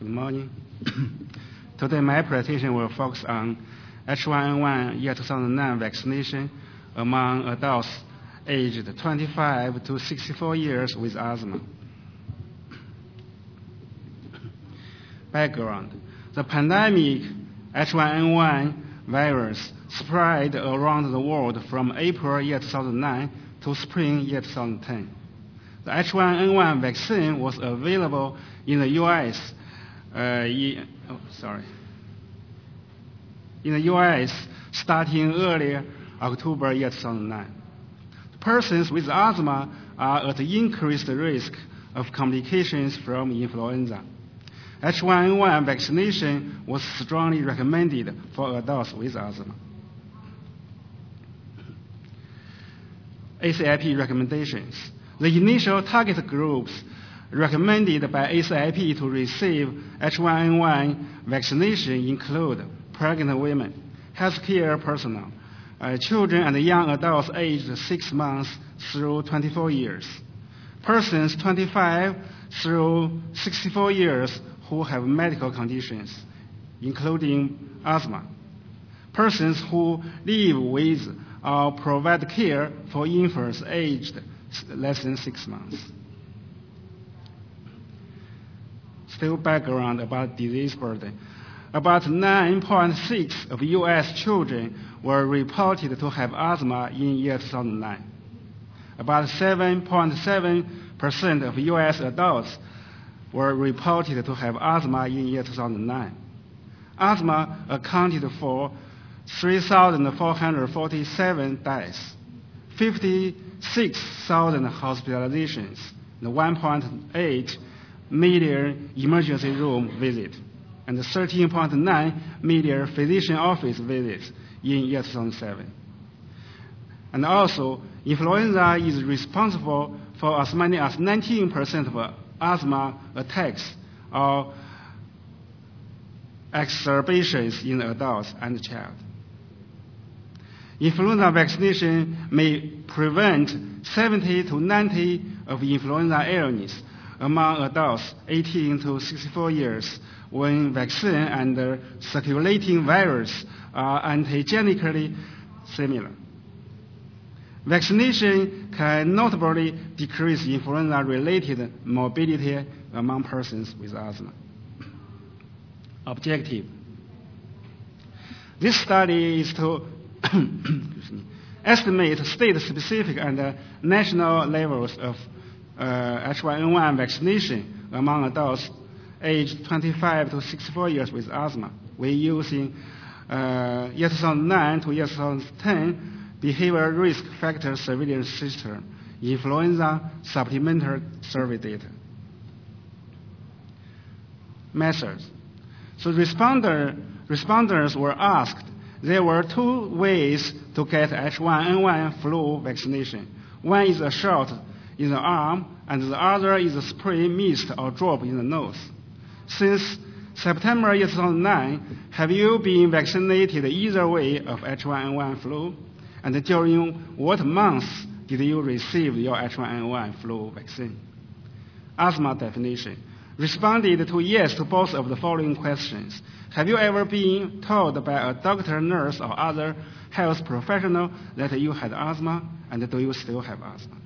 Good morning. Today my presentation will focus on H1N1 year 2009 vaccination among adults aged 25 to 64 years with asthma. Background. The pandemic H1N1 virus spread around the world from April year 2009 to spring year 2010. The H1N1 vaccine was available in the U.S. In the U.S. starting early October year 2009. Persons with asthma are at increased risk of complications from influenza. H1N1 vaccination was strongly recommended for adults with asthma. ACIP recommendations. The initial target groups recommended by ACIP to receive H1N1 vaccination include pregnant women, healthcare personnel, children and young adults aged 6 months through 24 years, persons 25 through 64 years who have medical conditions, including asthma, persons who live with or provide care for infants aged less than 6 months. Still background about disease burden. About 9.6% of U.S. children were reported to have asthma in year 2009. About 7.7% of U.S. adults were reported to have asthma in year 2009. Asthma accounted for 3,447 deaths, 56,000 hospitalizations, and 1.8 million emergency room visits, and 13.9 million physician office visits in year 2007. And also, influenza is responsible for as many as 19% of asthma attacks or exacerbations in adults and child. Influenza vaccination may prevent 70 to 90 of influenza illness among adults 18 to 64 years when vaccine and circulating virus are antigenically similar. Vaccination can notably decrease influenza-related morbidity among persons with asthma. Objective. This study is to estimate state-specific and national levels of H1N1 vaccination among adults aged 25 to 64 years with asthma. We're using year 2009 to year 2010 behavioral risk factor surveillance system, influenza supplementary survey data. Methods. So responders were asked. There were 2 ways to get H1N1 flu vaccination. One is a shot in the arm, and the other is a spray, mist, or drop in the nose. Since September 2009, have you been vaccinated either way of H1N1 flu? And during what months did you receive your H1N1 flu vaccine? Asthma definition. Responded to yes to both of the following questions. Have you ever been told by a doctor, nurse, or other health professional that you had asthma, and do you still have asthma?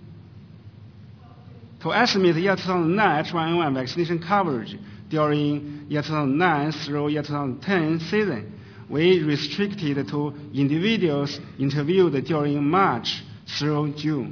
To estimate year 2009 H1N1 vaccination coverage during year 2009 through year 2010 season, we restricted to individuals interviewed during March through June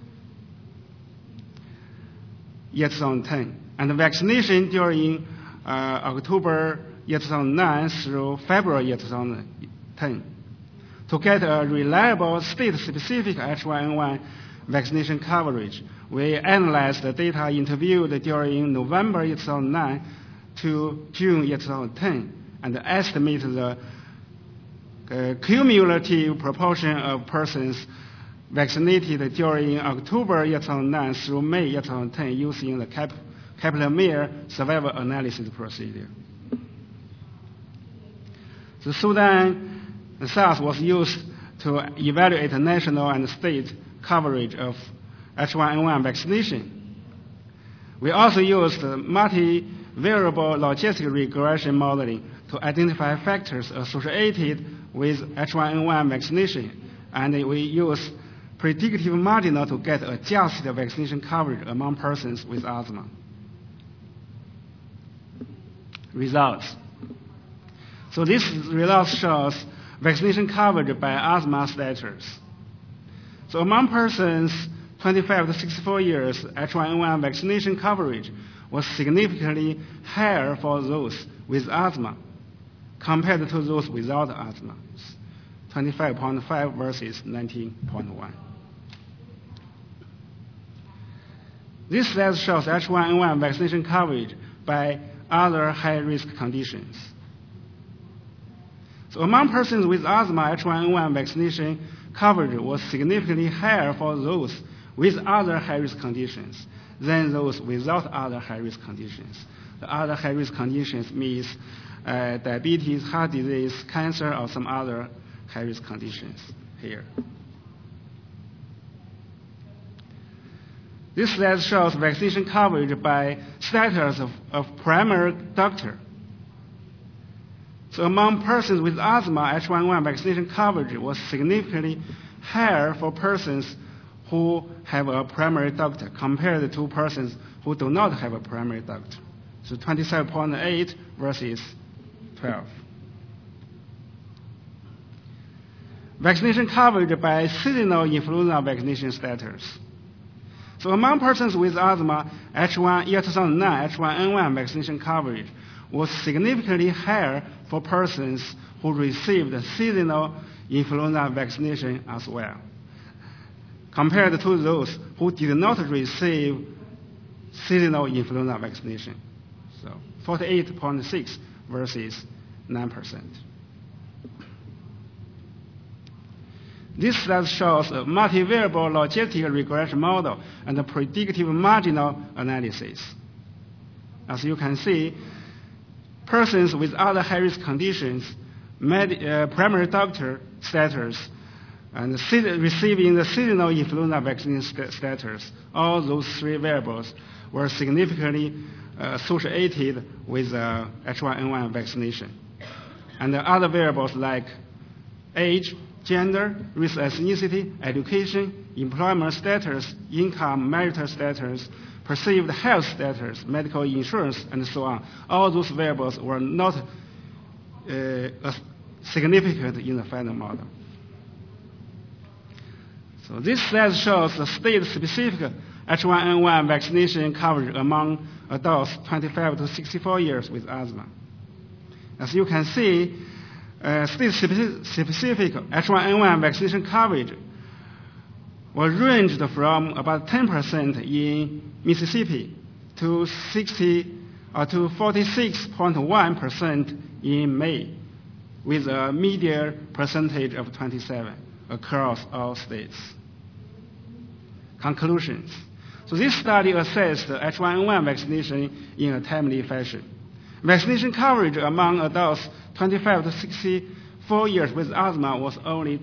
year 2010, and vaccination during October year 2009 through February year 2010. To get a reliable state-specific H1N1 vaccination coverage, we analyzed the data interviewed during November 2009 to June 2010 and estimated the cumulative proportion of persons vaccinated during October 2009 through May 2010 using the Kaplan-Meier survival analysis procedure. The Sudan SARS was used to evaluate national and state coverage of H1N1 vaccination. We also used variable logistic regression modeling to identify factors associated with H1N1 vaccination, and we use predictive marginal to get adjusted vaccination coverage among persons with asthma. Results. So this result shows vaccination coverage by asthma status. So among persons 25 to 64 years, H1N1 vaccination coverage was significantly higher for those with asthma compared to those without asthma, 25.5 versus 19.1. This slide shows H1N1 vaccination coverage by other high-risk conditions. So among persons with asthma, H1N1 vaccination coverage was significantly higher for those with other high-risk conditions than those without other high-risk conditions. The other high-risk conditions means diabetes, heart disease, cancer, or some other high-risk conditions here. This slide shows vaccination coverage by status of primary doctor. So among persons with asthma, H1N1 vaccination coverage was significantly higher for persons who have a primary doctor compared to persons who do not have a primary doctor. So 27.8 versus 12. Vaccination coverage by seasonal influenza vaccination status. So among persons with asthma, year 2009 H1N1 vaccination coverage was significantly higher for persons who received seasonal influenza vaccination as well, compared to those who did not receive seasonal influenza vaccination. So 48.6 versus 9%. This slide shows a multivariable logistic regression model and a predictive marginal analysis. As you can see, persons with other high-risk conditions, primary doctor status, and receiving the seasonal influenza vaccine status, all those three variables were significantly associated with H1N1 vaccination. And the other variables like age, gender, race, ethnicity, education, employment status, income, marital status, perceived health status, medical insurance, and so on. All those variables were not significant in the final model. So this slide shows the state-specific H1N1 vaccination coverage among adults 25 to 64 years with asthma. As you can see, state-specific H1N1 vaccination coverage was ranged from about 10% in Mississippi to 46.1% in Maine, with a median percentage of 27 across all states. Conclusions. So this study assessed H1N1 vaccination in a timely fashion. Vaccination coverage among adults 25 to 64 years with asthma was only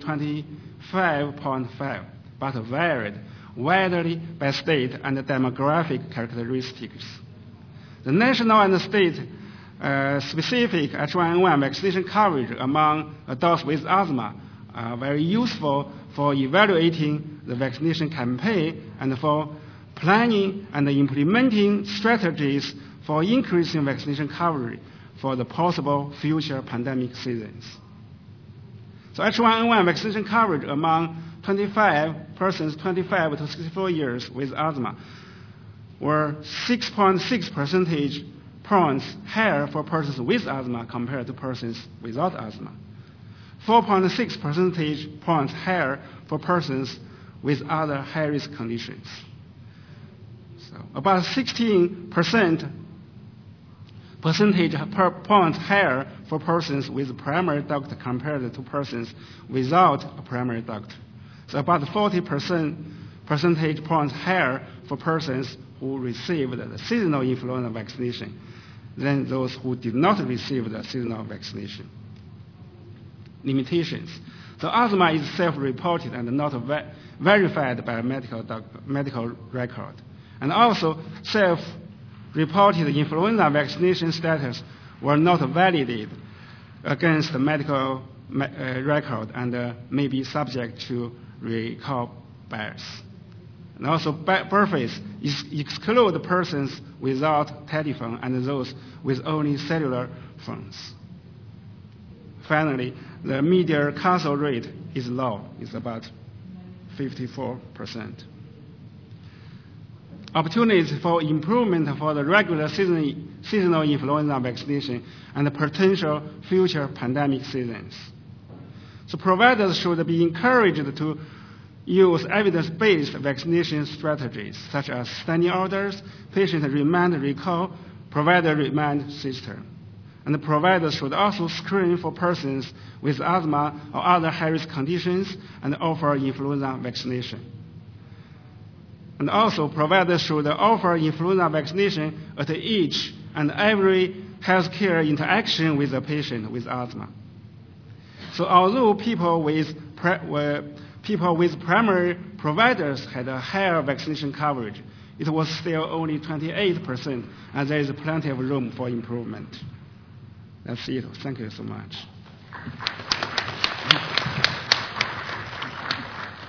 25.5, but varied widely by state and demographic characteristics. The national and state specific H1N1 vaccination coverage among adults with asthma are very useful for evaluating the vaccination campaign and for planning and implementing strategies for increasing vaccination coverage for the possible future pandemic seasons. So H1N1 vaccination coverage among 25 to 64 years with asthma were 6.6 percentage points higher for persons with asthma compared to persons without asthma. 4.6 percentage points higher for persons with other high-risk conditions. So about 16% percentage points higher for persons with a primary doctor compared to persons without a primary doctor. So about 40% percentage points higher for persons who received the seasonal influenza vaccination than those who did not receive the seasonal vaccination. Limitations. So asthma is self-reported and not verified by a medical record, and also reported influenza vaccination status were not validated against the medical record and may be subject to recall bias. And also, births exclude persons without telephone and those with only cellular phones. Finally, the median cancel rate is low. It's about 54%. Opportunities for improvement for the regular seasonal influenza vaccination and the potential future pandemic seasons. So providers should be encouraged to use evidence-based vaccination strategies, such as standing orders, patient remand recall, provider remand system. And the providers should also screen for persons with asthma or other high-risk conditions and offer influenza vaccination. And also, providers should offer influenza vaccination at each and every healthcare interaction with a patient with asthma. So although people with primary providers had a higher vaccination coverage, it was still only 28%, and there is plenty of room for improvement. That's it. Thank you so much.